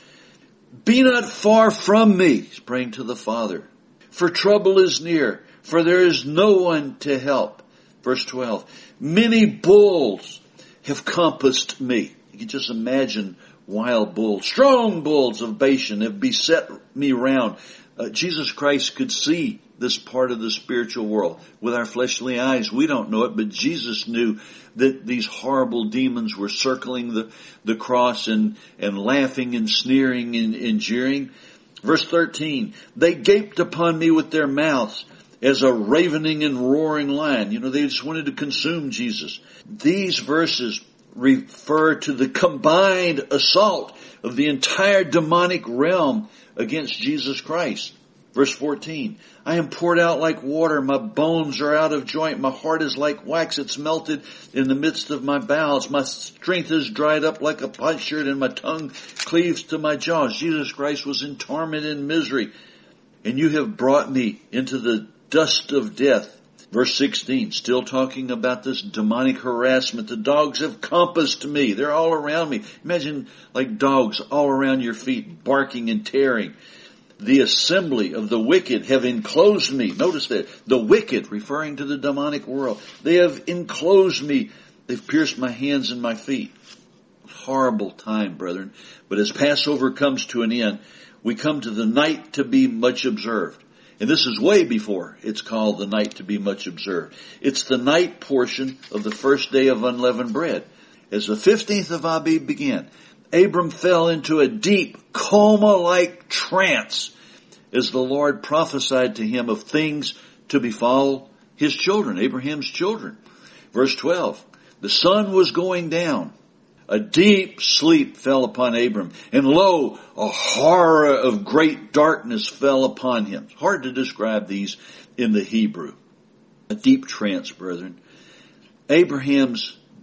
"Be not far from me," he's praying to the Father, "for trouble is near, for there is no one to help." Verse 12, "Many bulls have compassed me." You can just imagine wild bulls, strong bulls of Bashan have beset me round. Jesus Christ could see this part of the spiritual world. With our fleshly eyes, we don't know it, but Jesus knew that these horrible demons were circling the cross and laughing and sneering and jeering. Verse 13, "They gaped upon me with their mouths as a ravening and roaring lion." You know, they just wanted to consume Jesus. These verses refer to the combined assault of the entire demonic realm against Jesus Christ. Verse 14, "I am poured out like water, my bones are out of joint, my heart is like wax, it's melted in the midst of my bowels, my strength is dried up like a potsherd, and my tongue cleaves to my jaws." Jesus Christ was in torment and misery. "And you have brought me into the dust of death." Verse 16, still talking about this demonic harassment. "The dogs have compassed me." They're all around me. Imagine like dogs all around your feet, barking and tearing. "The assembly of the wicked have enclosed me." Notice that. The wicked, referring to the demonic world. "They have enclosed me. They've pierced my hands and my feet." Horrible time, brethren. But as Passover comes to an end, we come to the night to be much observed. And this is way before it's called the night to be much observed. It's the night portion of the first day of unleavened bread. As the 15th of Abib began, Abram fell into a deep, coma-like trance as the Lord prophesied to him of things to befall his children, Abraham's children. Verse 12, "The sun was going down. A deep sleep fell upon Abram, and lo, a horror of great darkness fell upon him." It's hard to describe these in the Hebrew. A deep trance, brethren. Abraham's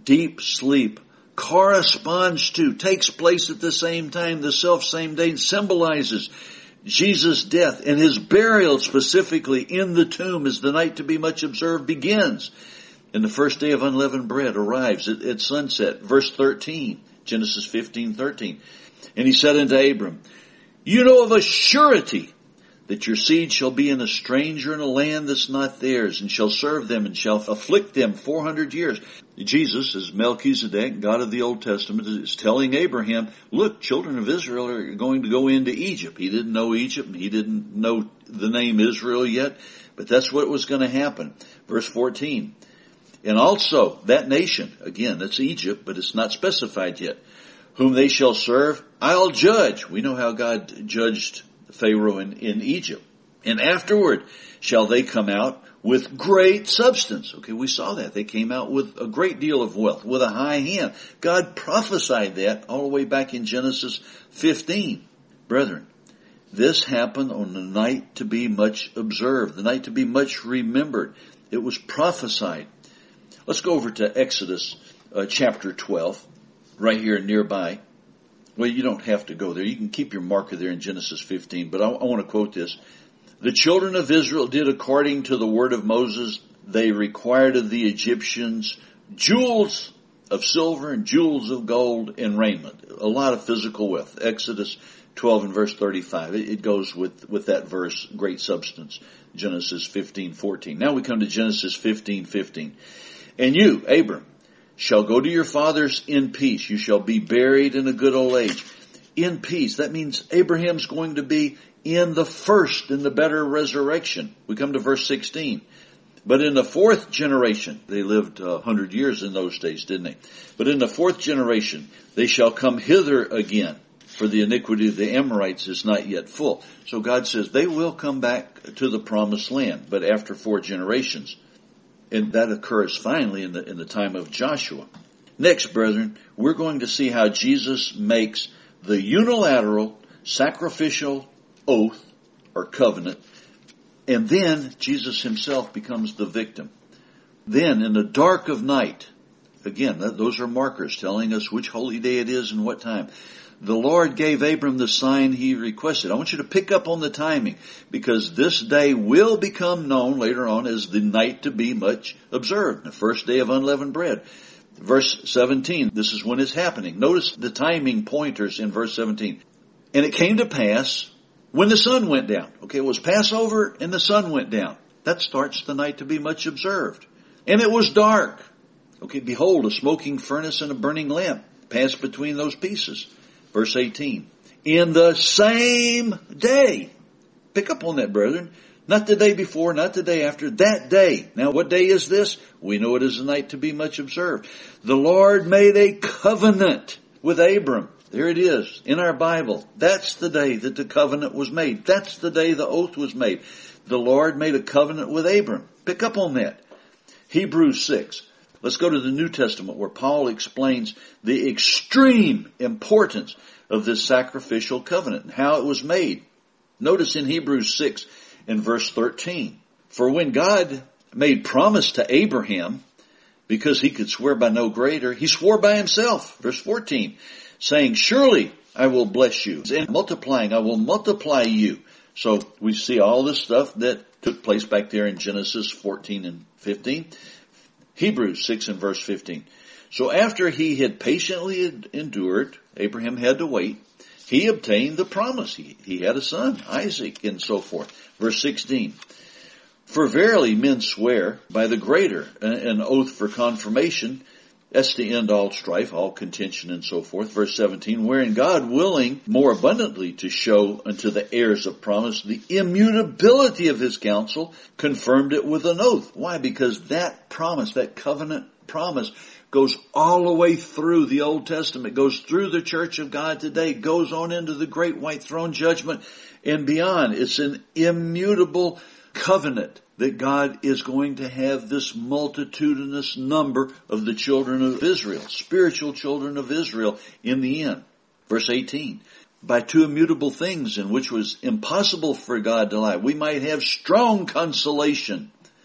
deep sleep corresponds to, takes place at the same time, the self-same day, symbolizes Jesus' death and his burial specifically in the tomb as the night to be much observed begins. And the first day of unleavened bread arrives at sunset. Verse 13, Genesis 15:13. And he said unto Abram, you know of a surety that your seed shall be in a stranger in a land that's not theirs, and shall serve them and shall afflict them 400 years. Jesus, as Melchizedek, God of the Old Testament, is telling Abraham, look, children of Israel are going to go into Egypt. He didn't know Egypt. He didn't know the name Israel yet, but that's what was going to happen. Verse 14. And also that nation, again, that's Egypt, but it's not specified yet, whom they shall serve, I'll judge. We know how God judged Pharaoh in Egypt. And afterward shall they come out with great substance. Okay, we saw that. They came out with a great deal of wealth, with a high hand. God prophesied that all the way back in Genesis 15. Brethren, this happened on the night to be much observed, the night to be much remembered. It was prophesied. Let's go over to Exodus chapter 12, right here nearby. Well, you don't have to go there. You can keep your marker there in Genesis 15, but I want to quote this. The children of Israel did according to the word of Moses. They required of the Egyptians jewels of silver and jewels of gold and raiment. A lot of physical wealth. Exodus 12 and verse 35. It goes with that verse, great substance. Genesis 15:14. Now we come to Genesis 15:15. And you, Abram, shall go to your fathers in peace. You shall be buried in a good old age. In peace. That means Abraham's going to be in the first, in the better resurrection. We come to verse 16. But in the fourth generation, they lived 100 years in those days, didn't they? But in the fourth generation, they shall come hither again, for the iniquity of the Amorites is not yet full. So God says they will come back to the promised land, but after 4 generations. And that occurs finally in the time of Joshua. Next, brethren, we're going to see how Jesus makes the unilateral sacrificial oath or covenant, and then Jesus himself becomes the victim. Then in the dark of night, again, those are markers telling us which holy day it is and what time. The Lord gave Abram the sign he requested. I want you to pick up on the timing, because this day will become known later on as the night to be much observed, the first day of unleavened bread. Verse 17, this is when it's happening. Notice the timing pointers in verse 17. And it came to pass when the sun went down. Okay, it was Passover and the sun went down. That starts the night to be much observed. And it was dark. Okay, behold, a smoking furnace and a burning lamp passed between those pieces. Verse 18, in the same day. Pick up on that, brethren. Not the day before, not the day after, that day. Now, what day is this? We know it is a night to be much observed. The Lord made a covenant with Abram. There it is in our Bible. That's the day that the covenant was made. That's the day the oath was made. The Lord made a covenant with Abram. Pick up on that. Hebrews 6. Let's go to the New Testament where Paul explains the extreme importance of this sacrificial covenant and how it was made. Notice in Hebrews 6 and verse 13. For when God made promise to Abraham, because he could swear by no greater, he swore by himself. Verse 14, saying, surely I will bless you. And multiplying, I will multiply you. So we see all this stuff that took place back there in Genesis 14 and 15. Hebrews 6 and verse 15. So after he had patiently endured, Abraham had to wait, he obtained the promise. He had a son, Isaac, and so forth. Verse 16. For verily men swear by the greater, an oath for confirmation. That's to end all strife, all contention, and so forth. Verse 17, wherein God, willing more abundantly to show unto the heirs of promise the immutability of his counsel, confirmed it with an oath. Why? Because that promise, that covenant promise, goes all the way through the Old Testament, goes through the church of God today, goes on into the great white throne judgment and beyond. It's an immutable covenant that God is going to have this multitudinous number of the children of Israel, spiritual children of Israel in the end. Verse 18, by 2 immutable things in which was impossible for God to lie, we might have strong consolation,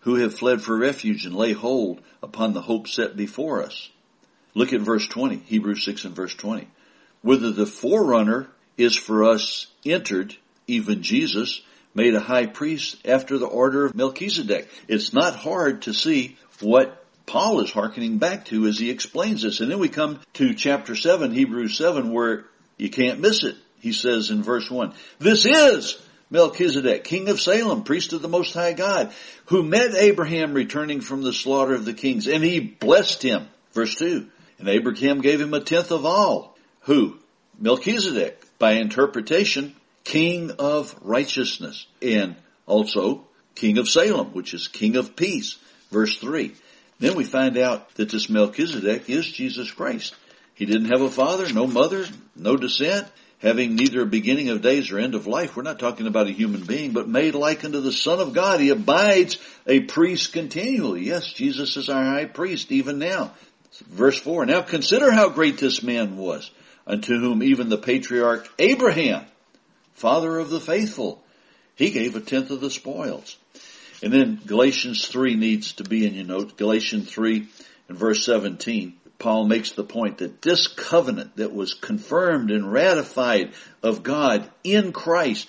who have fled for refuge and lay hold upon the hope set before us. Look at verse 20, Hebrews 6 and verse 20. Whether the forerunner is for us entered, even Jesus, made a high priest after the order of Melchizedek. It's not hard to see what Paul is hearkening back to as he explains this. And then we come to chapter 7, Hebrews 7, where you can't miss it. He says in verse 1, this is Melchizedek, king of Salem, priest of the Most High God, who met Abraham returning from the slaughter of the kings, and he blessed him. Verse 2, and Abraham gave him a tenth of all. Who? Melchizedek, by interpretation, king of righteousness, and also king of Salem, which is king of peace. Verse 3. Then we find out that this Melchizedek is Jesus Christ. He didn't have a father, no mother, no descent, having neither a beginning of days or end of life. We're not talking about a human being, but made like unto the Son of God. He abides a priest continually. Yes, Jesus is our high priest even now. Verse 4, now consider how great this man was, unto whom even the patriarch Abraham, father of the faithful, he gave a tenth of the spoils. And then Galatians 3 needs to be in your notes. Galatians 3 and verse 17. Paul makes the point that this covenant that was confirmed and ratified of God in Christ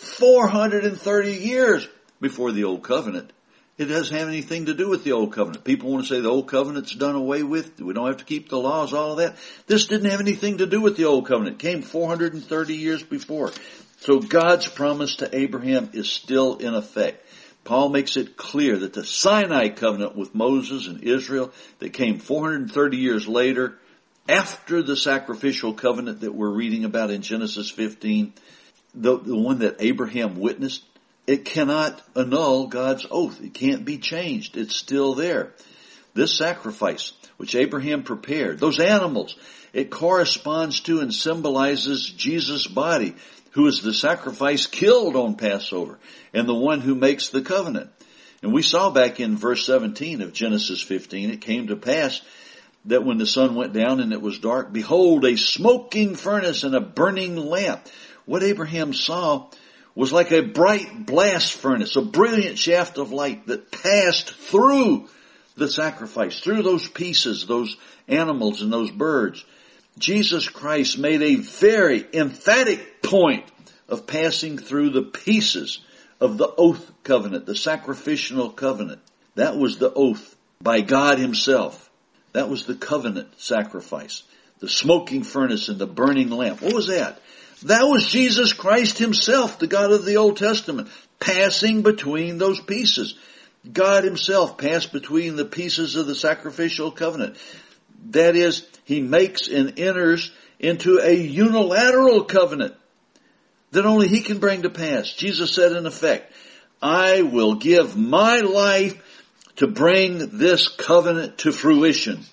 430 years before the old covenant, it doesn't have anything to do with the old covenant. People want to say the old covenant's done away with. We don't have to keep the laws, all of that. This didn't have anything to do with the old covenant. It came 430 years before. So God's promise to Abraham is still in effect. Paul makes it clear that the Sinai covenant with Moses and Israel that came 430 years later, after the sacrificial covenant that we're reading about in Genesis 15, the one that Abraham witnessed, it cannot annul God's oath. It can't be changed. It's still there. This sacrifice, which Abraham prepared, those animals, it corresponds to and symbolizes Jesus' body, who is the sacrifice killed on Passover, and the one who makes the covenant. And we saw back in verse 17 of Genesis 15, it came to pass that when the sun went down and it was dark, behold, a smoking furnace and a burning lamp. What Abraham saw was like a bright blast furnace, a brilliant shaft of light that passed through the sacrifice, through those pieces, those animals and those birds. Jesus Christ made a very emphatic point of passing through the pieces of the oath covenant, the sacrificial covenant. That was the oath by God himself. That was the covenant sacrifice. The smoking furnace and the burning lamp. What was that? That was Jesus Christ himself, the God of the Old Testament, passing between those pieces. God himself passed between the pieces of the sacrificial covenant. That is, he makes and enters into a unilateral covenant that only he can bring to pass. Jesus said in effect, I will give my life to bring this covenant to fruition.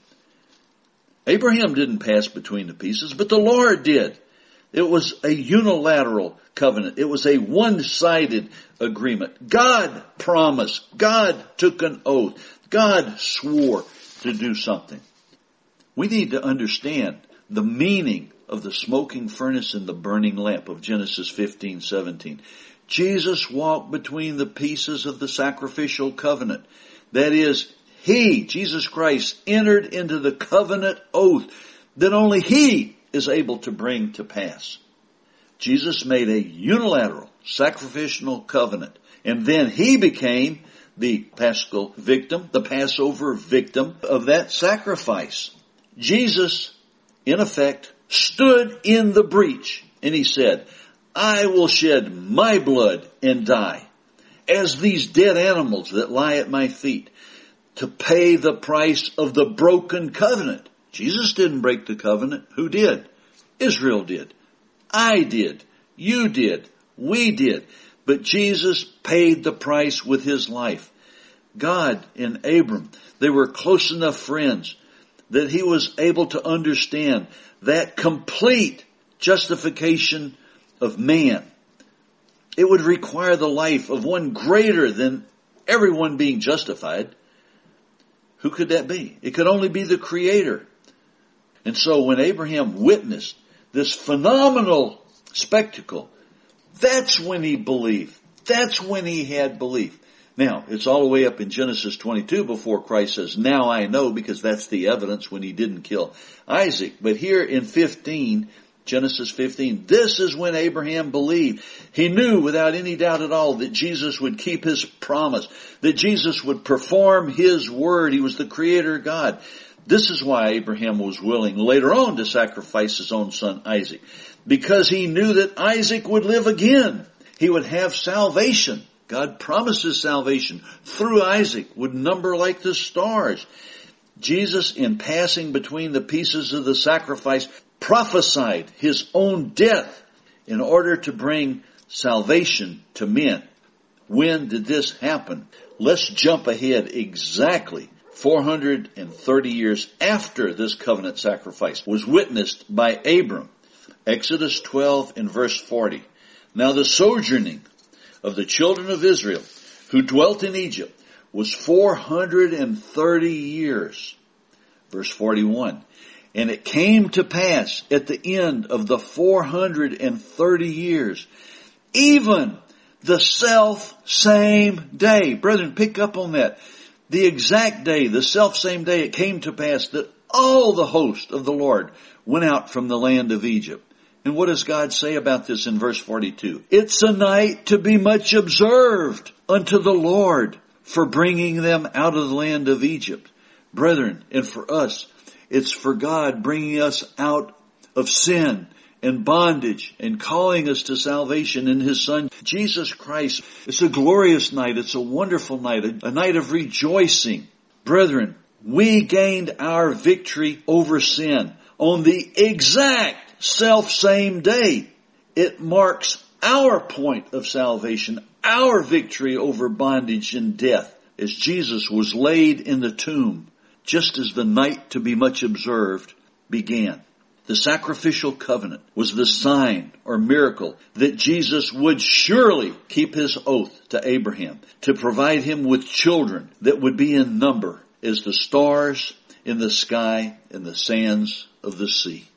Abraham didn't pass between the pieces, but the Lord did. It was a unilateral covenant. It was a one-sided agreement. God promised. God took an oath. God swore to do something. We need to understand the meaning of the smoking furnace and the burning lamp of Genesis 15:17. Jesus walked between the pieces of the sacrificial covenant. That is, he, Jesus Christ, entered into the covenant oath that only he is able to bring to pass. Jesus made a unilateral sacrificial covenant, and then he became the paschal victim, the Passover victim of that sacrifice. Jesus, in effect, stood in the breach, and he said, I will shed my blood and die, as these dead animals that lie at my feet, to pay the price of the broken covenant. Jesus didn't break the covenant. Who did? Israel did. I did. You did. We did. But Jesus paid the price with his life. God and Abram, they were close enough friends that he was able to understand that complete justification of man. It would require the life of one greater than everyone being justified. Who could that be? It could only be the Creator. And so when Abraham witnessed this phenomenal spectacle, that's when he believed. That's when he had belief. Now, it's all the way up in Genesis 22 before Christ says, now I know, because that's the evidence when he didn't kill Isaac. But here in 15, Genesis 15, this is when Abraham believed. He knew without any doubt at all that Jesus would keep his promise, that Jesus would perform his word. He was the creator God. This is why Abraham was willing later on to sacrifice his own son Isaac, because he knew that Isaac would live again. He would have salvation. God promises salvation through Isaac, would number like the stars. Jesus, in passing between the pieces of the sacrifice, prophesied his own death in order to bring salvation to men. When did this happen? Let's jump ahead exactly 430 years after this covenant sacrifice was witnessed by Abram. Exodus 12 and verse 40. Now the sojourning of the children of Israel who dwelt in Egypt was 430 years. Verse 41. And it came to pass at the end of the 430 years, even the self same day. Brethren, pick up on that. The exact day, the self same day, it came to pass that all the host of the Lord went out from the land of Egypt. And what does God say about this in verse 42? It's a night to be much observed unto the Lord for bringing them out of the land of Egypt. Brethren, and for us, it's for God bringing us out of sin and bondage and calling us to salvation in His Son, Jesus Christ. It's a glorious night. It's a wonderful night, a night of rejoicing. Brethren, we gained our victory over sin on the exact self-same day. It marks our point of salvation, our victory over bondage and death, as Jesus was laid in the tomb, just as the night to be much observed began. The sacrificial covenant was the sign or miracle that Jesus would surely keep his oath to Abraham to provide him with children that would be in number as the stars in the sky and the sands of the sea.